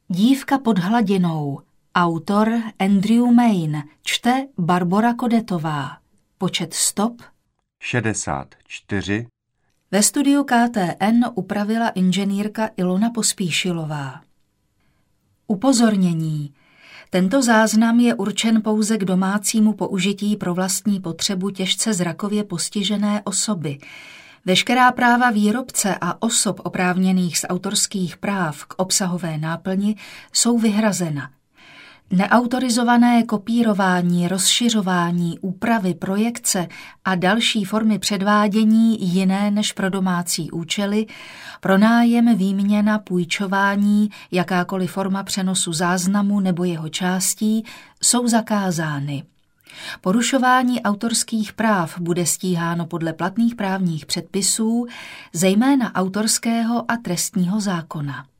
Dívka pod hladinou. Autor Andrew Mayne. Čte Barbora Kodetová. Počet stop 64. Ve studiu KTN upravila inženýrka Ilona Pospíšilová. Upozornění. Tento záznam je určen pouze k domácímu použití pro vlastní potřebu těžce zrakově postižené osoby. Veškerá práva výrobce a osob oprávněných z autorských práv k obsahové náplni jsou vyhrazena. Neautorizované kopírování, rozšiřování, úpravy, projekce a další formy předvádění jiné než pro domácí účely, pronájem, výměna, půjčování, jakákoliv forma přenosu záznamu nebo jeho částí jsou zakázány. Porušování autorských práv bude stíháno podle platných právních předpisů, zejména autorského a trestního zákona.